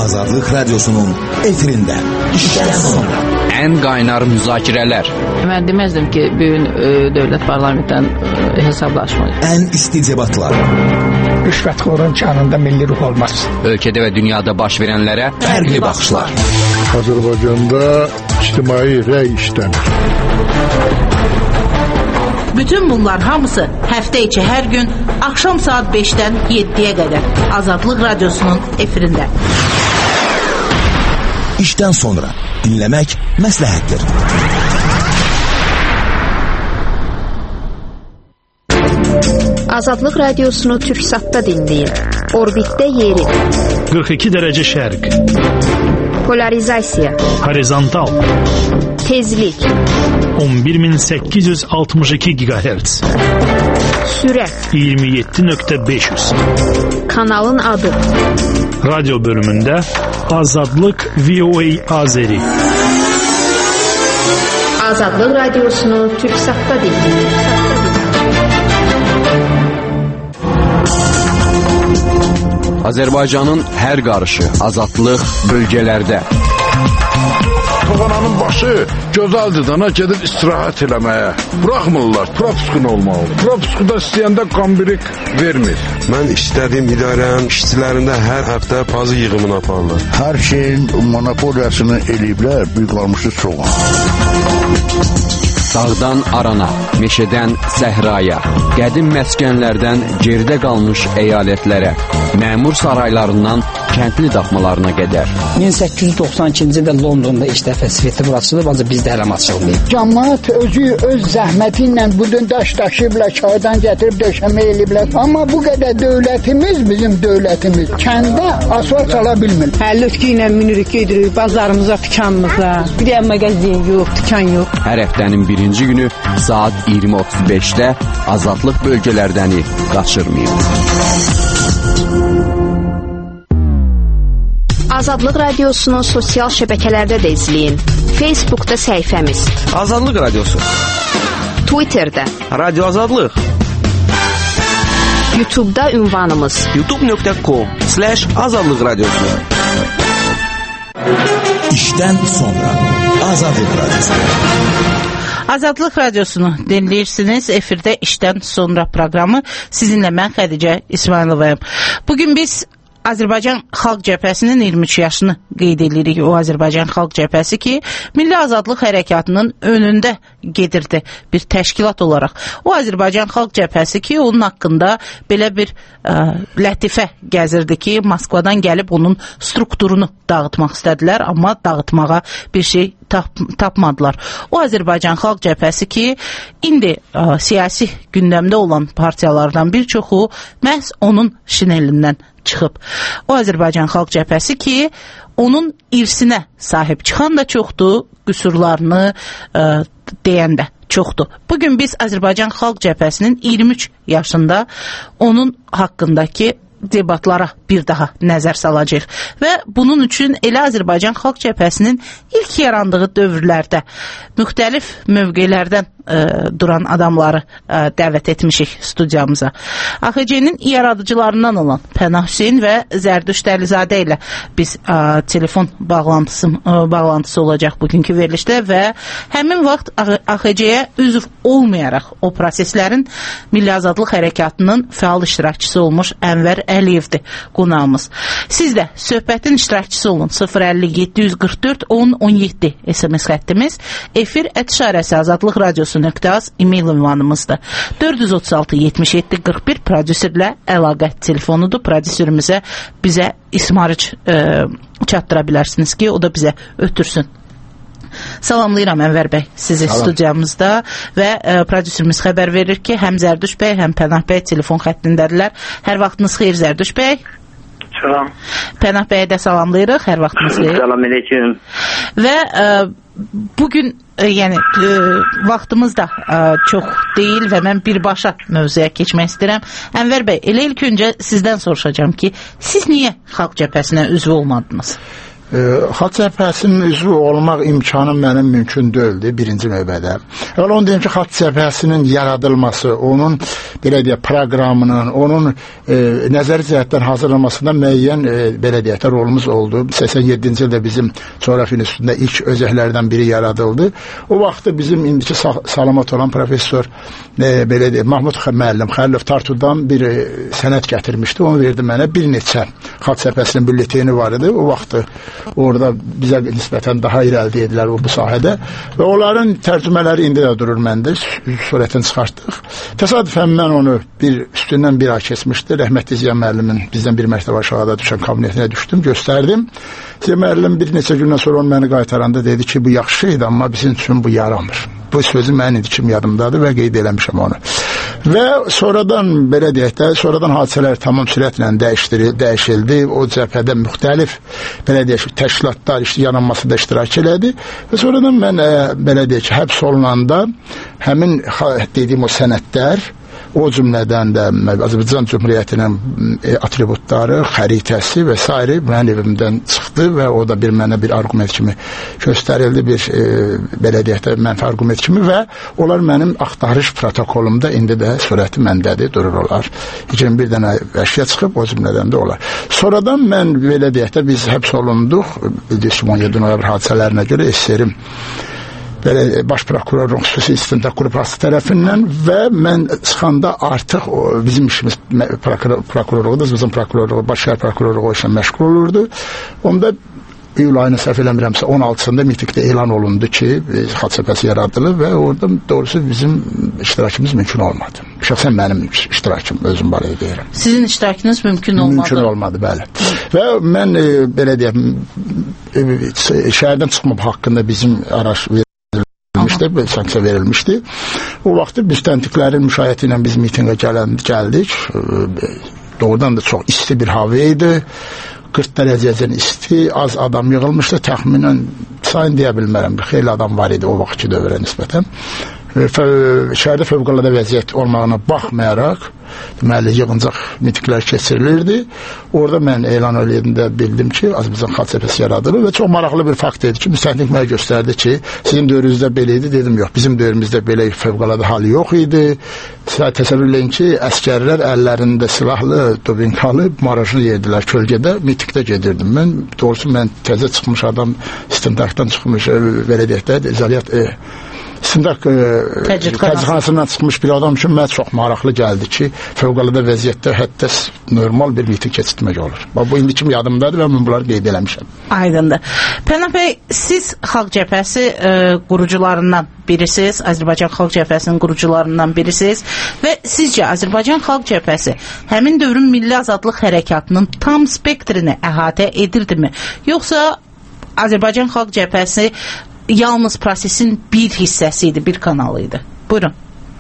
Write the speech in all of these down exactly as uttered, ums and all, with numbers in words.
Azadlıq Radyosu'nun efirinde. İşten sonra. En qaynar müzakirələr. Mən deməzdim ki, bugün e, dövlət parlamentdən e, hesablaşma. En isti debatlar. Rüşvətxorun canında milli ruh olmaz. Ölkədə və dünyada baş verənlərə Fərqli baxışlar. Azərbaycanda ictimai rəy işlənir. Bütün bunlar hamısı həftə içi hər gün axşam saat beşdən yeddiyə qədər Azadlıq Radyosu'nun efirində. İşten sonra dinlemek məsləhətdir. Azadlıq Radiosunu Türksat'ta dinleyin. Orbitdə yeri. qırx iki dərəcə şərq. Polarizasiya. Horizontal. Tezlik. on bir min səkkiz yüz altmış iki gigahertz. Sürət. iyirmi yeddi nöqtə beş yüz. Kanalın adı. Radyo bölümündə Azadlıq V O A Azeri. Azadlıq Radiosunu Türksat'ta dinleyin. Azərbaycanın hər qarışı azadlıq bölgələrdə. Toğananın başı gözəldir dana gedib istirahət eləməyə. Bıraxmırlar, propiskun olmalı. Propiskuda istəyəndə qambirik vermir. Mən istədiyim idarənin işçilərində hər həftə pazı yığımını aparırlar. Hər şeyin monopoliyasını eləyiblər, bir qalmışı çoğun. Dağdan arana, meşədən səhraya, qədim məskənlərdən geridə qalmış əyalətlərə, məmur saraylarından kəndli daxmalarına qədər. min səkkiz yüz doxsan ikinci ildə Londonda iş dəfəsi burasıdır, ancaq bizdə hələm açılmayıb. Cəmaət özü öz zəhməti ilə bu gün daş daşıyıblar, çaydan gətirib döşəmə eləyiblər. Amma bu qədər dövlətimiz, bizim dövlətimiz kəndə asfalt çala bilmir. Həllötkü ilə minirik, gedirik bazarımıza, dükanımıza. Bir də mağazin yox, dükan yox. Hər həftənin birinci günü saat iyirmi otuz beşdə Azadlıq bölgələrdəni qaçırmayın. Azadlıq Radiosunu sosial şəbəkələrdə də izləyin. Facebook'da səhifəmiz. Azadlıq Radiosu. Twitter'da. Radio Azadlıq. YouTube'da ünvanımız. youtube nöqtə com slash azadlıq radiosu. İşten sonra Azadlıq Radyosu. Azadlıq Radiosunu dinləyirsiniz. Efirdə işdən sonra proqramı sizinlə mən Xədicə İsmayılovayım. Bugün biz Azərbaycan Xalq Cəbhəsinin iyirmi üç yaşını qeyd edirik. O Azərbaycan Xalq Cəbhəsi ki, Milli Azadlıq Hərəkatının önündə gedirdi bir təşkilat olaraq. O Azərbaycan Xalq Cəbhəsi ki, onun haqqında belə bir ə, lətifə gəzirdi ki, Moskvadan gəlib onun strukturunu dağıtmaq istədilər, amma dağıtmağa bir şey tap tapmadılar. O Azərbaycan Xalq Cəbhəsi ki, indi ə, siyasi gündəmdə olan partiyalardan bir çoxu məhz onun şinelindən çıxıb. O Azərbaycan Xalq Cəbhəsi ki, onun irsinə sahib çıxan da çoxdur, qüsurlarını ə, deyən də çoxdur. Bugün biz Azərbaycan Xalq Cəbhəsinin iyirmi üç yaşında onun haqqındakı debatlara bir daha nəzər salacaq və bunun üçün elə Azərbaycan Xalq Cəbhəsinin ilk yarandığı dövrlərdə müxtəlif mövqelərdən ə, duran adamları ə, dəvət etmişik studiyamıza. A X C-nin yaradıcılarından olan Pənah Hüseyn və Zərdüşt Əlizadə ilə biz ə, telefon bağlantısı, ə, bağlantısı olacaq bugünkü verilişdə və həmin vaxt A X C-yə üzv olmayaraq o proseslərin Milli Azadlıq Hərəkatının fəal iştirakçısı olmuş Ənvər Əliyevdir qonağımız. Siz də söhbətin iştirakçısı olun. sıfır əlli yeddi yüz qırx dörd on on yeddi S M S xəttimiz, efir ət işarəsi azadlıq radiosu nöqtə az e-mail ünvanımızdır. dörd yüz otuz altı yetmiş yeddi qırx bir prodüserlə əlaqə telefonudur. Prodüserimizə bizə ismarıc e, çatdıra bilərsiniz ki, o da bizə ötürsün. Salamlayıram Ənvər bəy sizi Salam. Studiyamızda və e, prodüserimiz xəbər verir ki, həm Zərdüşt bəy, həm Pənah bəy telefon xəttindədirlər. Hər vaxtınız xeyir Zərdüşt bəy. Salam. Pənah bəyə də salamlayırıq. Hər vaxtınız xeyir. Salam əleykum. Və e, bugün e, yəni e, vaxtımız da e, çox deyil və mən birbaşa mövzuya keçmək istəyirəm. Ənvər bəy, elə ilk öncə sizdən soruşacağam ki, siz niyə Xalq Cəbhəsinə üzv olmadınız? Xalq Cəbhəsinin üzvü olmaq imkanı mənim mümkün deyildi birinci növbədə. Elə onu deyim ki, Xalq Cəbhəsinin yaradılması, onun belə deyək proqramının, onun e, nəzəri cəhətdən hazırlanmasında müəyyən e, belə deyək rolumuz oldu. səksən yeddinci ildə bizim coğrafiya institutunda ilk özəklərdən biri yaradıldı. O vaxtda bizim indiki salamat olan professor e, belə deyək Mahmud müəllim Xəlilov Tartudan bir e, sənəd gətirmişdi. Onu verdi mənə. Bir neçə Xalq Cəbhəsinin bülleteni var idi. O vaxtı orada bizə nisbətən daha irəli edilər bu sahədə və onların tərcümələri indi də durur məndə, surətini çıxartdıq. Təsadüfən mən onu bir üstündən bir ay keçmişdi. Rəhmətli Ziya müəllimin bizdən bir mərtəbə aşağıda düşən kabinetinə düşdüm, göstərdim. Ziya müəllim bir neçə gündən sonra onu məni qaytaranda dedi ki, bu yaxşı idi, amma bizim üçün bu yaramır. Bu sözü mənim indikim yadımdadır və qeyd eləmişəm onu. Və sonradan belə deyək də, sonradan hadisələr tamam sürətlə dəyişildi. O cəbhədə müxtəlif belə deyək təşkilatlar işte yanılmasında iştirak elədi və sonradan mən ə, belə deyək həbs olunanda həmin dediyim o sənədlər, o cümlədən də Azərbaycan Cümhuriyyətinin atributları, xəritəsi və s. mənim evimdən çıxdı və o da bir mənə bir arqument kimi göstərildi, bir e, belə deyək də mənfi arqument kimi və onlar mənim axtarış protokolumda indi də surəti məndədir, durur olar. iyirmi bir dənə əşya çıxıb, o cümlədən də olar. Sonradan mən belə deyək də biz həbs olunduq, on yeddi noyabr hadisələrinə görə S S R-im belə baş prokurorun xüsusi istintaq qrupu tərəfindən və mən çıxanda artıq o, bizim işimiz prokuror, prokurorluğudur, bizim prokurorluğu, baş şəhər prokurorluğu işlə məşğul olurdu. Onda iyul ayının səhv eləmirəmsə on altısında mitingdə elan olundu ki, Xalq Cəbhəsi yaradılıb və orada doğrusu bizim iştirakımız mümkün olmadı. Şəxsən mənim iştirakım özüm barədə deyirəm. Sizin iştirakınız mümkün olmadı? Mümkün olmadı, bəli. Və mən e, belə deyəm, e, şəhərdən çıxmaq haqqında bizim araş verilmişdi, sanksiya verilmişdi. O vaxtı biz təntiqlərin müşayiəti ilə biz mitingə gələn, gəldik. Doğrudan da çox isti bir hava idi. qırx dərəcəcən isti, az adam yığılmışdı. Təxminən sayın deyə bilmərəm, xeyli adam var idi o vaxtki dövrə nisbətən. Şəhərdə fövqəladə vəziyyət olmağına baxmayaraq, deməli, yığıncaq mitinglər keçirilirdi. Orada mən elan edəndə bildim ki, Azərbaycan Xalq Cəbhəsi yaradılır və çox maraqlı bir fakt idi ki, müstəntiq mənə göstərdi ki, sizin dövrünüzdə belə idi, dedim, yox, bizim dövrümüzdə belə fövqəladə hal yox idi. Təsəvvür eləyin ki, əskərlər əllərində silahlı, dubinkalı marajını yerdilər kölgədə, mitingdə gedirdim. Mən, doğrusu mən təzə çıxmış adam, istintaqdan çıxmış, belə deyək də, izaliyyat, e, İstintaq təcridxanasından çıxmış bir adam üçün mənə çox maraqlı gəldi ki, fövqəladə vəziyyətdə hətta normal bir miting keçirtmək olur. Bu indi kimi yadımdadır və mən bunları qeyd eləmişəm. Aydındır. Pənah bəy, siz Xalq Cəbhəsi e, qurucularından birisiniz, Azərbaycan Xalq Cəbhəsinin qurucularından birisiniz və sizcə Azərbaycan Xalq Cəbhəsi həmin dövrün milli azadlıq hərəkatının tam spektrini əhatə edirdimi? Yoxsa Azərbaycan Xalq Cəbhəsi yalnız prosesin bir hissəsi idi, bir kanalı idi. Buyurun.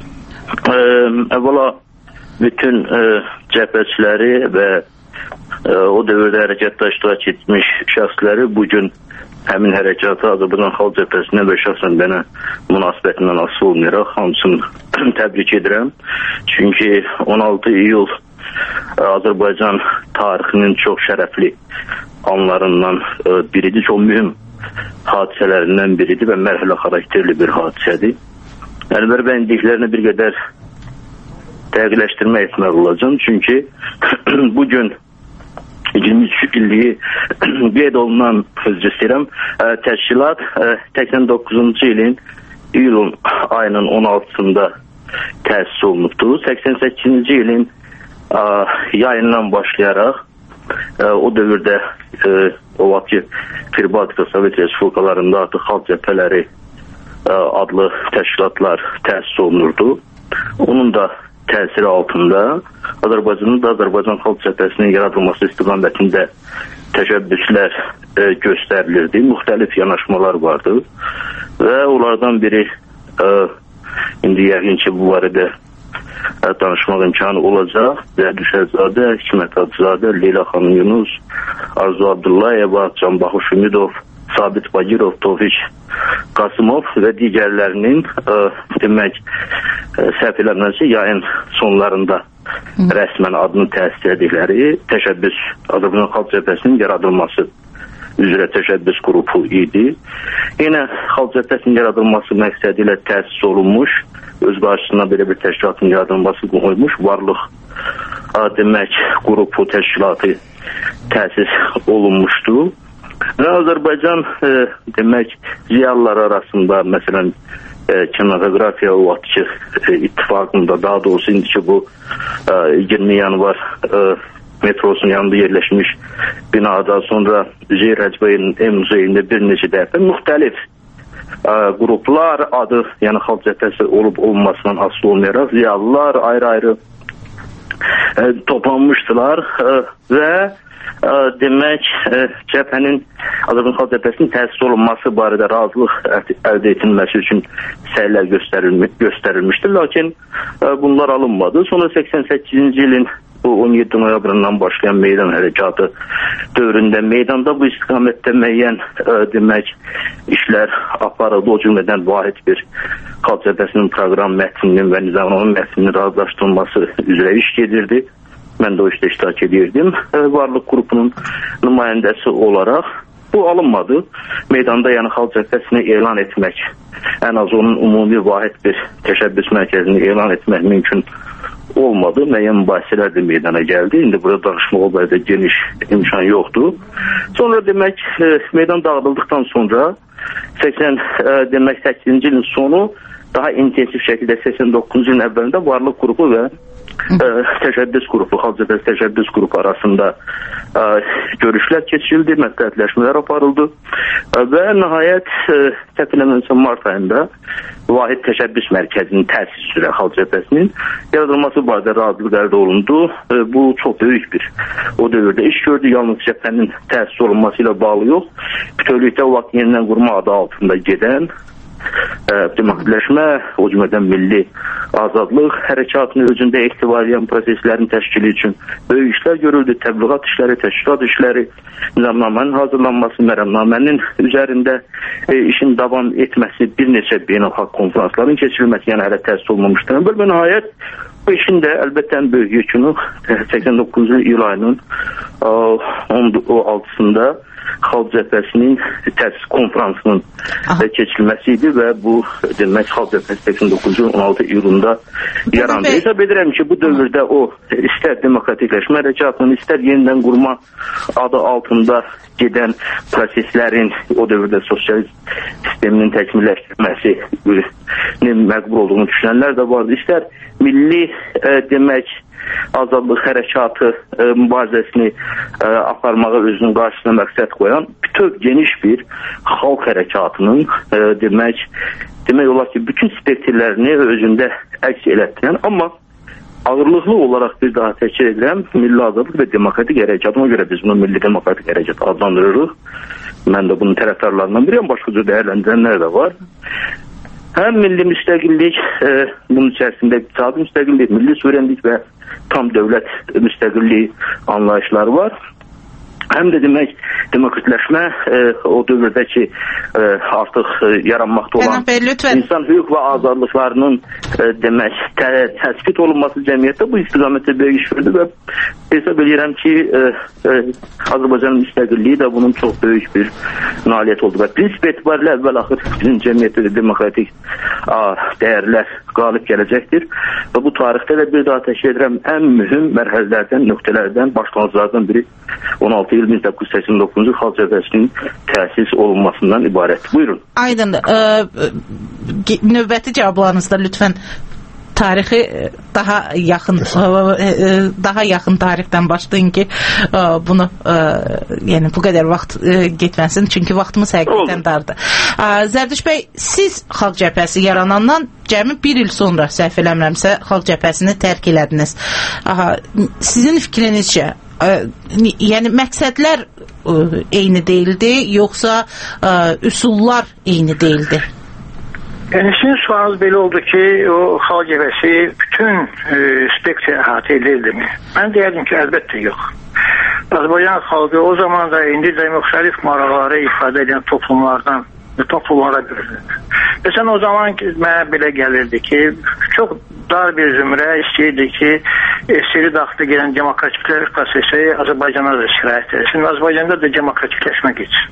Əvvəla bütün ə, cəbhəçiləri və ə, o dövrdə hərəkatda iştirak etmiş şəxsləri bugün həmin hərəkatı Azərbaycan Xalq Cəbhəsinə və şəxsən mənə münasibətindən asılı olmayaraq hamısını təbrik edirəm. Çünki on altı iyul Azərbaycan tarixinin çox şərəfli anlarından ə, biridir, çox mühüm hadisələrindən biridir və mərhələ xarakterli bir hadisədir. Əlbər bəyin dediklərini bir qədər dəqiqləşdirmə etmək olacaq. Çünki bugün iyirmi üç illiyi qeyd olunan, özür istəyirəm, təşkilat səksən doqquzuncu ilin iyulun ayının on altısında təsis olunubdur. səksən səkkizinci ilin yayından başlayaraq o dövrdə o vaxtki Pribaltika Sovet Respublikalarında artıq xalq cəbhələri adlı təşkilatlar təsis olunurdu. Onun da təsiri altında Azərbaycanın da Azərbaycan Xalq Cəbhəsinin yaradılması istiqamətində təşəbbüslər e, göstərilirdi. Müxtəlif yanaşmalar vardı və onlardan biri e, indi yəqin ki bu barədə danışmaq imkanı olacaq. Zəhdi Şəhzadə, Hikmət Hacızadə, Leyla xanım Yunus, Arzu Abdullayeva, Canbaxış Ümidov, Sabit Bagirov, Tofiq Qasımov və digərlərinin ə, demək ə, səhv eləməsi yayın sonlarında Hı. rəsmən adını təsis edildikləri təşəbbüs Azərbaycan Xalq Cəbhəsinin yaradılması üzrə təşəbbüs qrupu idi. Yenə Xalq Cəbhəsinin yaradılması məqsədi ilə təsis olunmuş, öz qarşısına belə bir təşkilatın yaradılması qoyulmuş varlıq demək qrupu təşkilatı təsis olunmuşdu. Və Azərbaycan e, demək ziyalılar arasında məsələn e, Kinografiya o vaxtki e, ittifaqında, daha doğrusu indiki bu e, iyirmi yanvar e, metrosunun yanında yerləşmiş binada, sonra Üzeyir Həcbəyinin ev muzeyində bir neçə dəfə müxtəlif e, qruplar adı, yəni Xalq Cəbhəsi olub olmasından asılı olmayaraq ziyalılar ayrı-ayrı e, toplanmışdılar e, və e, demək e, cəbhənin Azərbaycan Xalq Cəbhəsinin təsis olunması barədə razılıq əldə edilməsi üçün səylər göstərilmiş, göstərilmişdir. Lakin e, bunlar alınmadı. Sonra səksən səkkizinci ilin bu on yeddi noyabrından başlayan meydan hərəkatı dövründə meydanda bu istiqamətdə müəyyən e, demək işlər aparıldı. O cümlədən vahid bir Xalq Cəbhəsinin proqram mətninin və nizamnamənin mətninin razılaşdırılması üzrə iş gedirdi. Mən də o işdə iştirak edirdim. E, varlıq qrupunun nümayəndəsi olaraq bu alınmadı. Meydanda yəni Xalq Cəbhəsini elan etmək, ən az onun ümumi vahid bir təşəbbüs mərkəzini elan etmək mümkün olmadı. Müəyyən mübahisələr də meydana gəldi. İndi burada danışmaq o barədə geniş imkan yoxdur. Sonra demək e, meydan dağıdıldıqdan sonra səksən e, demək səkkizinci ilin sonu daha intensiv şəkildə səksən doqquzuncu ilin əvvəlində varlıq qrupu və e, təşəbbüs qrupu, Xalq Cəbhəsi təşəbbüs qrupu arasında e, görüşlər keçirildi, məsləhətləşmələr aparıldı e, və nəhayət e, təpələmənsəm mart ayında vahid təşəbbüs mərkəzinin təsis üzrə Xalq Cəbhəsinin yaradılması barədə razılıq əldə olundu. E, bu çox böyük bir o dövrdə iş gördü. Yalnız cəbhənin təsis olunması ilə bağlı yox, bütövlükdə o vaxt yenidən qurma adı altında gedən demokratikləşmə, o cümlədən milli azadlıq hərəkatını özündə ehtiva edən proseslərin təşkili üçün böyük işlər görüldü. Təbliğat işləri, təşkilat işləri, nizamnamənin hazırlanması, mərəmnamənin üzərində e, işin davam etməsi, bir neçə beynəlxalq konferansların keçirilməsi, yəni hələ təsis olunmamışdır. Bölmə nəhayət bu işin də əlbəttə böyük yükünü səksən doqquzuncu iyul ayının on altısında Xalq Cəbhəsinin təsis konferansının keçirilməsi idi və bu demək Xalq Cəbhəsi səksən doqquzuncu on altı iyulunda yarandı. Hesab edirəm ki, bu dövrdə o istər demokratikləşmə hərəkatının, istər yenidən qurma adı altında gedən proseslərin, o dövrdə sosialist sisteminin təkmilləşdirilməsinin məqbul olduğunu düşünənlər də vardı. İstər milli e, demək azadlıq hərəkatı e, mübarizəsini e, aparmağa özünün qarşısına məqsəd qoyan bütöv geniş bir xalq hərəkatının e, demək demək olar ki, bütün spektrlərini özündə əks elətdirən, amma ağırlıqlı olaraq bir daha təkrar edirəm, milli azadlıq və demokratik hərəkat. Ona görə biz bunu milli demokratik hərəkat adlandırırıq. Mən də bunun tərəfdarlarından biriyəm, başqa cür dəyərləndirənlər də var. Həm milli müstəqillik, e, bunun içərisində iqtisadi müstəqillik, milli suverenlik və tam dövlət müstəqilliyi anlayışları var. Həm də demək demokratikləşmə e, o dövrdəki e, artıq e, yaranmaqda olan insan hüquq və azadlıqlarının e, demək tə, təsbit olunması cəmiyyətdə bu istiqamətdə böyük iş verdi və hesab edirəm ki e, e, Azərbaycanın müstəqilliyi də bunun çox böyük bir nailiyyət oldu və prinsip etibarilə əvvəl axır bizim cəmiyyətdə demokratik a, dəyərlər qalib gələcəkdir və bu tarixdə də bir daha təkrar edirəm ən mühüm mərhələlərdən, nöqtələrdən, başlanğıclardan biri on altı il min doqquz yüz səksən doqquzuncu Xalq Cəbhəsinin təsis olunmasından ibarət. Buyurun. Aydın. Ə, növbəti cavablarınızda lütfən tarixi daha yaxın daha yaxın tarixdən başlayın ki, bunu yəni bu qədər vaxt getməsin, çünki vaxtımız həqiqətən dardır. Zərdüş bəy, siz Xalq Cəbhəsi yaranandan cəmi bir il sonra, səhv eləmirəmsə, Xalq Cəbhəsini tərk elədiniz. Sizin fikrinizcə, yəni məqsədlər eyni deyildi, yoxsa üsullar eyni deyildi? Yəni, sizin sualınız belə oldu ki, o Xalq Cəbhəsi bütün e, spektri əhatə edirdimi? Mən deyərdim ki, əlbəttə yox. Azərbaycan xalqı o zaman da indi də müxtəlif maraqları ifadə edən toplumlardan toplumlara bölünür. Məsələn, o zaman mənə belə gəlirdi ki, çox dar bir zümrə istəyirdi ki, esiri daxildə gələn demokratiklər prosesi Azərbaycana da sirayət etsin. Azərbaycanda da demokratikləşmə geçsin.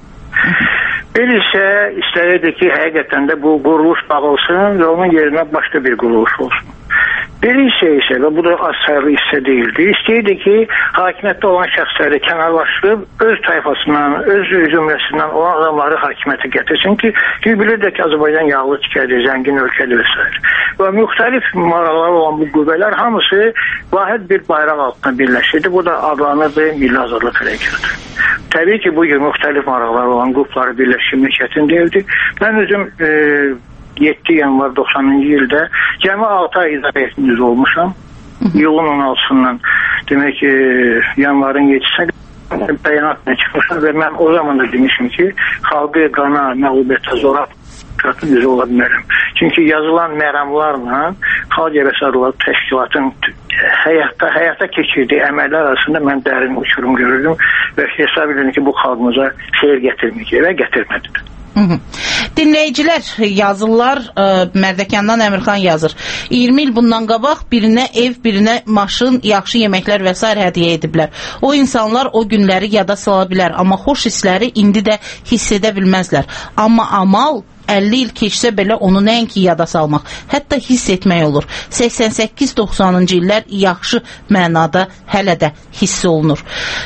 Bir isə istəyirdi ki, həqiqətən də bu quruluş bağılsın və onun yerinə başqa bir quruluş olsun. Bir isə isə və bu da az sayılı hissə deyildi. İstəyirdi ki, hakimiyyətdə olan şəxsləri kənarlaşdırıb, öz tayfasından, öz zümrəsindən olan adamları hakimiyyətə gətirsin ki, ki bilirdi ki, Azərbaycan yağlı tikədir, zəngin ölkədir və s. Və müxtəlif maraqlar olan bu qüvvələr hamısı vahid bir bayraq altında birləşirdi. Bu da adlanırdı Milli Azadlıq Hərəkatı. Təbii ki, bu gün müxtəlif maraqlar olan qrupları birləşdirmək çətin deyildi. Mən özüm e, yeddi yanvar doxsanıncı ildə cəmi altı ay idarə etmiş olmuşam. Yılın on altısından demək ki, yanvarın yeddisinə bəyanatla çıxmışam və mən o zaman da demişim ki, xalqı qana, məğlubiyyətə zora üzü ola bilmərəm. Çünki yazılan məramlarla Xalq Cəbhəsi adlı təşkilatın həyatda, həyata keçirdiyi əməllər arasında mən dərin uçurum görürdüm və hesab edirdim ki, bu xalqımıza xeyir gətirməyəcək və gətirmədi. Hı -hı. Dinləyicilər yazırlar, ə, Mərdəkandan Əmirxan yazır. iyirmi il bundan qabaq birinə ev, birinə maşın, yaxşı yeməklər və s. hədiyyə ediblər. O insanlar o günləri yada sala bilər, amma xoş hissləri indi də hiss edə bilməzlər. Amma amal əlli il keçsə belə onu nəinki yada salmaq, hətta hiss etmək olur. səksən səkkiz doxsanıncı illər yaxşı mənada hələ də hiss olunur.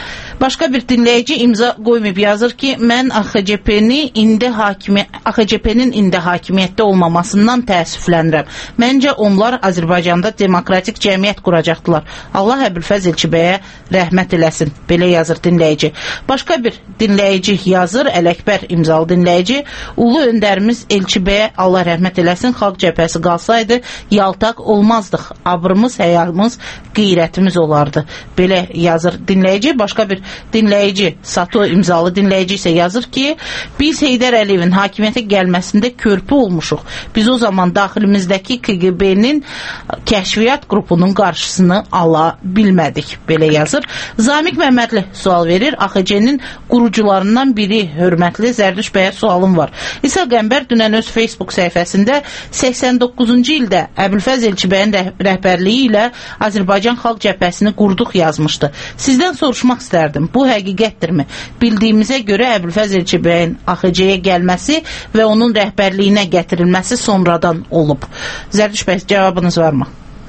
Başqa bir dinləyici imza qoymayıb yazır ki, mən A X C P-ni indi hakimiyyət A X C P-nin indi hakimiyyətdə olmamasından təəssüflənirəm. Məncə onlar Azərbaycanda demokratik cəmiyyət quracaqdılar. Allah Əbülfəz Elçibəyə rəhmət eləsin. Belə yazır dinləyici. Başqa bir dinləyici yazır, Ələkbər imzalı dinləyici. Ulu öndərimiz Elçibəyə Allah rəhmət eləsin. Xalq cəbhəsi qalsaydı yaltaq olmazdıq. Abrımız, həyamız, qeyrətimiz olardı. Belə yazır dinləyici. Başqa bir dinləyici, Sato imzalı dinləyici isə yazır ki, biz Heydər Əliyevin hakimiyyətə gəlməsində körpü olmuşuq. Biz o zaman daxilimizdəki K G B-nin kəşfiyyat qrupunun qarşısını ala bilmədik. Belə yazır. Zamiq Məmmədli sual verir. A X C-nin qurucularından biri hörmətli Zərdüş bəyə sualım var. İsa Qəmbər dünən öz Facebook səhifəsində səksən doqquzuncu ildə Əbülfəz Elçibəyin rəhbərliyi ilə Azərbaycan Xalq Cəbhəsini qurduq yazmışdı. Sizdən soruşmaq istərdim. Bu həqiqətdirmi? Bildiyimizə görə Əbülfəz Elçibəyin A X C-yə gəlməsi və onun rəhbərliyinə gətirilməsi sonradan olub. Zərdüş bəy, cavabınız varmı?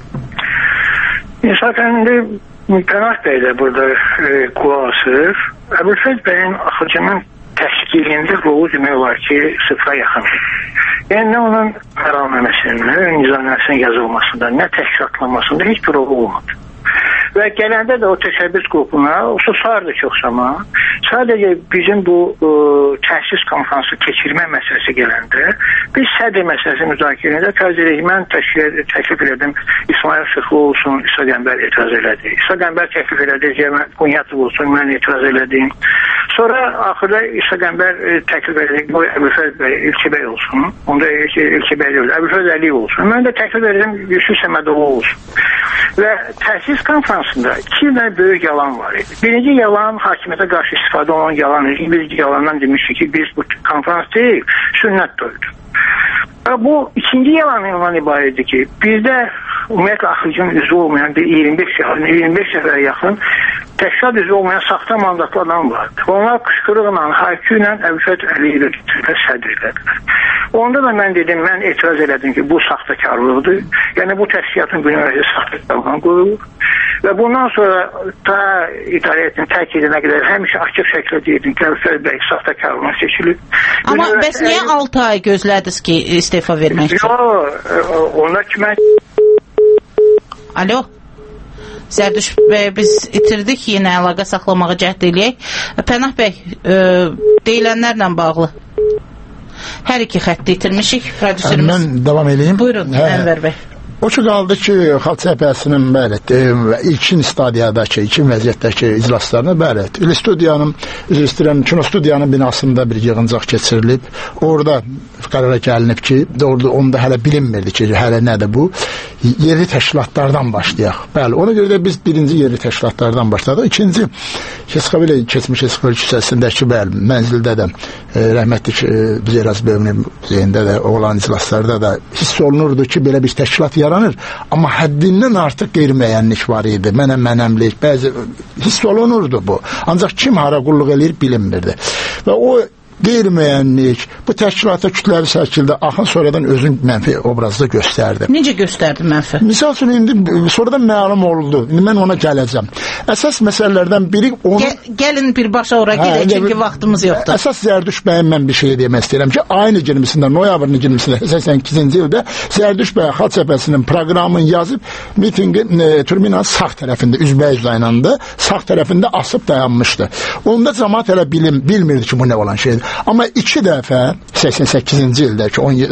İnsan kəndi Pənah bəy də burada e, qulaq asır. Əbülfəz bəyin A X C-nin təşkilində rolu demək olar ki, sıfıra yaxındır. Yəni, nə onun məramnaməsində, nizamnaməsinin yazılmasında, nə təşkilatlanmasında heç bir rolu olmadı. Və gələndə də o təşəbbüs qrupuna susardı çox zaman. Sadəcə bizim bu ə, təsis konfransı keçirmə məsələsi gələndə biz sədr məsələsi müzakirə edək. Təzirək, mən təşkil, təklif elədim, İsmail Sıxlı olsun, İsa Qəmbər etiraz elədi. İsa Qəmbər təklif elədi, Cəmət Qunyatov olsun, mən etiraz elədim. Sonra axırda İsa Qəmbər təklif elədi, o Əbülfəz bəy, İlçibəy olsun. Onda İlçibəy deyil, Əbülfəz Əliyev olsun. Mən də təklif elədim, Yusuf Səmədoğlu olsun. Və təsis konfransında iki də böyük yalan var idi. Birinci yalan hakimiyyətə qarşı istifadə olan yalan idi. Birinci yalandan demişdik ki, biz bu konfrans deyil, sünnət toyudur. Bu ikinci yalan ondan ibarətdir ki, bizdə ümumiyyətlə A X C-nin üzvü olmayan bir iyirmi beş nəfərə yaxın təşkilat üzvü olmayan saxta mandatlı adam vardı. Onlar qışqırıqla, haykü ilə Əbülfəz Əliyevi sədr edildilər. Onda da mən dedim, mən etiraz elədim ki, bu saxtakarlıqdır. Yəni bu təşkilatın bünövrəsi saxtakarlıqdan qoyulur. Və bundan sonra ta idarətin tərk edənə qədər həmişə açıq şəkildə deyirdim ki, Əbülfəz bəy saxtakarlığına seçilir. Amma bəs niyə altı ay gözlədiniz ki, istefa vermək üçün? Yox, onlar ki mən... Alo? Zərdüş bəy, biz itirdik, yenə əlaqə saxlamağa cəhd eləyək. Pənah bəy, e, deyilənlərlə bağlı hər iki xətti itirmişik. Mən davam edeyim. Buyurun, hə. Ənvər bəy. O ki qaldı ki, Xalq Cəbhəsinin bəli, ilkin stadiyadakı, ilkin vəziyyətdəki iclaslarına bəli, studiyanın, üzr istəyirəm, kino studiyanın binasında bir yığıncaq keçirilib. Orada qərara gəlinib ki, orada onda hələ bilinmirdi ki, hələ nədir bu? Yerli təşkilatlardan başlayaq. Bəli, ona görə də biz birinci yerli təşkilatlardan başladıq. İkinci, Kesqabilə keçmiş Kesqabilə küçəsindəki bəli, mənzildə də e, rəhmətlik e, biz Eraz bölümünün muzeyində də olan iclaslarda da hiss olunurdu ki, belə bir təşkilat yaranır. yaranır. Amma həddindən artıq qeyri-müəyyənlik var idi. Mənəm, mənəmlik, bəzi hiss olunurdu bu. Ancaq kim hara qulluq eləyir bilinmirdi. Və o qeyri-müəyyənlik bu təşkilata kütləvi şəkildə axın sonradan özün mənfi obrazda göstərdi. Necə göstərdi mənfi? Misal üçün, indi sonradan məlum oldu. İndi mən ona gələcəm. Əsas məsələlərdən biri onu... Gəl, gəlin birbaşa ora gedək, çünki vaxtımız yoxdur. Əsas Zərdüşt bəyin mən bir şey demək istəyirəm ki, aynı yirmisində, noyabrın yirmisində, səksən ikinci ildə Zərdüşt bəy Xalq Cəbhəsinin proqramını yazıb, mitingin e, türbinanın sağ tərəfində, üzbəyiz dayananda, sağ tərəfində asıb dayanmışdı. Onda cəmaət hələ bilim, bilmirdi ki, bu nə olan şeydir. Amma iki dəfə səksən səkkizinci ildəki on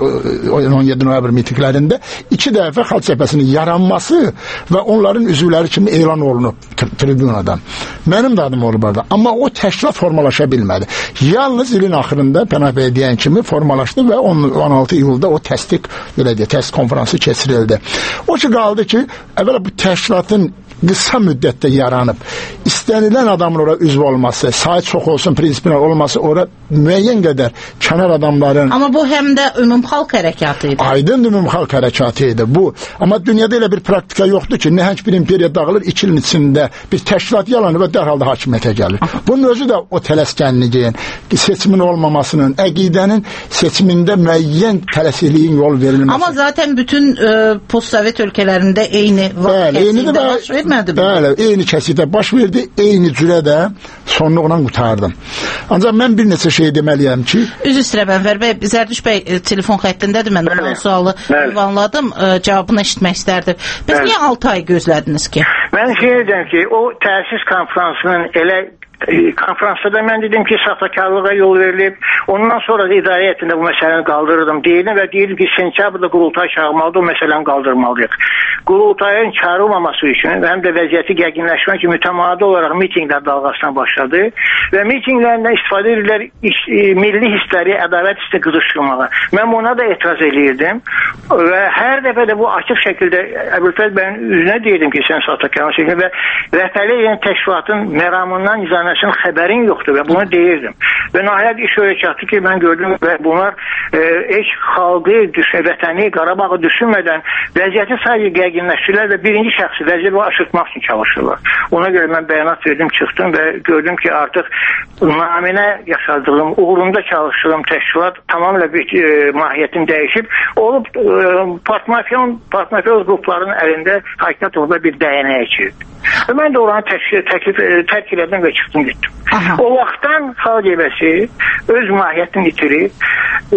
yeddi noyabr mitinglərində iki dəfə Xalq Cəbhəsinin yaranması və onların üzvləri kimi elan olunub tribunadan. Mənim də adım olub orada. Amma o təşkilat formalaşa bilmədi. Yalnız ilin axırında Pənah bəy deyən kimi formalaşdı və on altı iyulda o təsdiq, belə deyə, təsdiq konfransı keçirildi. O ki qaldı ki, əvvəla bu təşkilatın qısa müddətdə yaranıb, istənilən adamın ora üzv olması, sayı çox olsun, prinsipinal olması, ora müəyyən qədər kənar adamların... Amma bu həm də ümumxalq hərəkatı idi. Aydın ümumxalq hərəkatı idi bu. Amma dünyada elə bir praktika yoxdur ki, nəhəng bir imperiya dağılır, iki ilin içində bir təşkilat yalanır və dərhal da hakimiyyətə gəlir. Bunun özü də o tələskənliyin, seçimin olmamasının, əqidənin seçimində müəyyən tələsikliyin yol verilməsi. Amma zaten bütün e, post-sovet ölkələrində eyni vaxt kəsində baş vermədi. Bəli, eyni kəsikdə baş verdi, eyni cürə də sonluqla qutardım. Ancaq mən bir neçə şey deməliyəm ki... Üzr istəyirəm Ənvər bəy, Zərdüşt bəy e, telefon xəttindədir, mən onun sualı ünvanladım, e, cavabını eşitmək istərdim. Bəs niyə altı ay gözlədiniz ki? Mən şey edəm ki, o təsis konferansının elə konferansda da mən dedim ki, saxtakarlığa yol verilib. Ondan sonra da idarə heyətində bu məsələni qaldırırdım deyildim və deyildim ki, sentyabrda qurultay çağırmalıdır, o məsələni qaldırmalıyıq. Qurultayın çağırılmaması üçün və həm də vəziyyəti gərginləşmək üçün mütəmadi olaraq mitinglər dalğasına başladı və mitinglərindən istifadə edirlər milli hissləri, ədavət hissi qızışdırmağa. Mən buna da etiraz edirdim və hər dəfə də bu açıq şəkildə Əbülfəz bəyin üzünə deyirdim ki, sən saxtakarlıq şəkildə və rəhbərlik edən təşkilatın məramından izah xəbərin yoxdur və bunu deyirdim. Və nəhayət iş öyle çatdı ki, mən gördüm və bunlar e, heç xalqı, düşün, vətəni, Qarabağı düşünmədən vəziyyəti sadəcə gərginləşdirilər və birinci şəxsi vəziyyəti aşırtmaq üçün çalışırlar. Ona görə mən bəyanat verdim, çıxdım və gördüm ki, artıq naminə yaşadığım, uğrunda çalışdığım təşkilat tamamilə bir e, mahiyyətin dəyişib, olub e, partmafiyon, partmafiyon qrupların əlində hakimiyyət orada bir dəyənəyə çirdi. Və mən də oranı təklif, tərk elədim və çıxdım getdim. Aha. O vaxtdan Xalq Cəbhəsi öz mahiyyətini itirib,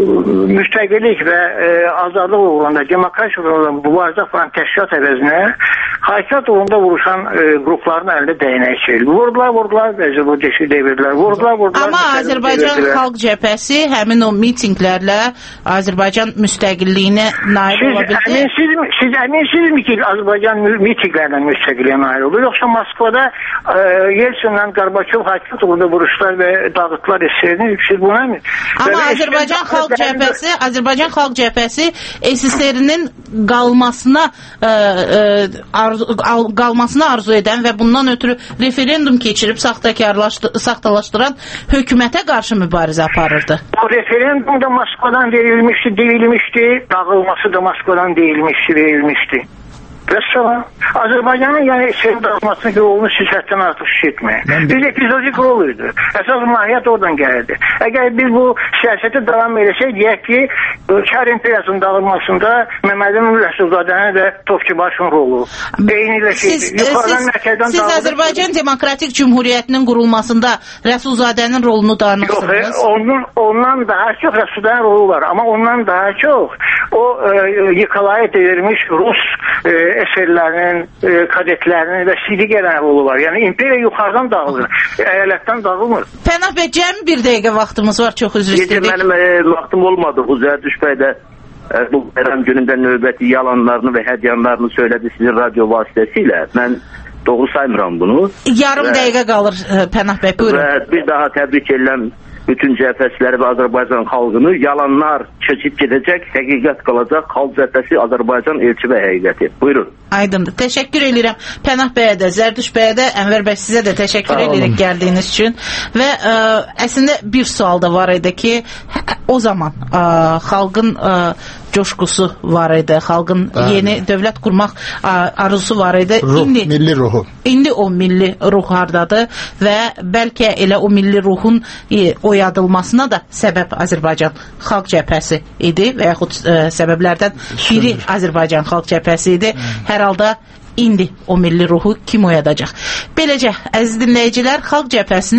müstəqillik və e, azadlıq uğrunda, demokrasiya uğrunda mübarizə falan təşkilat əvəzinə hakimiyyət uğrunda vuruşan e, qrupların əlində dəyənək çekilir. Vurdular, vurdular, bəzi bu deşik devirdilər. Vurdular, vurdular. Amma Azərbaycan Xalq Cəbhəsi həmin o mitinglərlə Azərbaycan müstəqilliyinə nail siz, ola bildi. Əminsiz, siz əminsizmi ki, Azərbaycan mitinglərlə müstəqilliyə nail oldu? Yoxsa Moskvada e, Yeltsinlə Qarbaçov hakimiyyət uğrunda vuruşlar və dağıtlar eserini, siz buna mı? Amma Azərbaycan Xalq Cəbhəsi, Azərbaycan Xalq Cəbhəsi S S R-nin qalmasına ə, ə, arzu, qalmasına arzu edən və bundan ötürü referendum keçirib saxtalaşdıran hökumətə qarşı mübarizə aparırdı. O referendum da Moskvadan verilmişdi, deyilmişdi, dağılması da Moskvadan deyilmişdi, verilmişdi. Vəssalam. Azərbaycanın yəni senin dağılmasının yolunu siz həddən artıq işitməyin. Biz epizodik rol idi. Əsas mahiyyət oradan gəlirdi. Əgər biz bu siyasəti davam edəsək, deyək ki, Çar imperiyasının dağılmasında Məhəmməd Əmin Rəsulzadənin və Topçubaşın rolu. Eynilə siz, siz, siz Azərbaycan Demokratik Cümhuriyyətinin qurulmasında Rəsulzadənin rolunu danışırsınız? Yox, onun, ondan daha çox Rəsulzadənin rolu var. Amma ondan daha çox o e, yıkalayet edilmiş Rus e, eserlərinin, e, kadetlərinin və sidiqələrin rolu var. Yəni imperiya yuxarıdan dağılır, əyalətdən dağılmır. Pənah bəy, cəmi bir dəqiqə vaxtımız var, çox üzr istədik. Mənim e, vaxtım olmadı. Bu Zərdüşt bəy də e, bu bayram günündə növbəti yalanlarını və hədyanlarını söylədi sizin radyo vasitəsilə. Mən doğru saymıram bunu. Yarım və, dəqiqə qalır Pənah bəy, buyurun. Və bir daha təbrik edirəm bütün cəbhəçiləri və Azərbaycan xalqını. Yalanlar keçib gedəcək, həqiqət qalacaq. Xalq cəbhəsi, Azərbaycan elçi və həqiqəti. Buyurun. Aydındır. Təşəkkür edirəm Pənah bəyə də, Zərdüşt bəyə də, Ənvər bəy sizə də təşəkkür edirik gəldiyiniz üçün. Və ə, əslində bir sual da var idi ki, o zaman ə, xalqın ə, coşqusu var idi, xalqın Bəli. yeni dövlət qurmaq arzusu var idi. Ruh, indi, milli ruhu. İndi o milli ruh hardadır və bəlkə elə o milli ruhun e, oyadılmasına da səbəb Azərbaycan Xalq Cəbhəsi idi və yaxud e, səbəblərdən biri Azərbaycan Xalq Cəbhəsi idi. Hər halda indi o milli ruhu kim oyadacaq? Beləcə, əziz dinləyicilər, Xalq Cəbhəsinin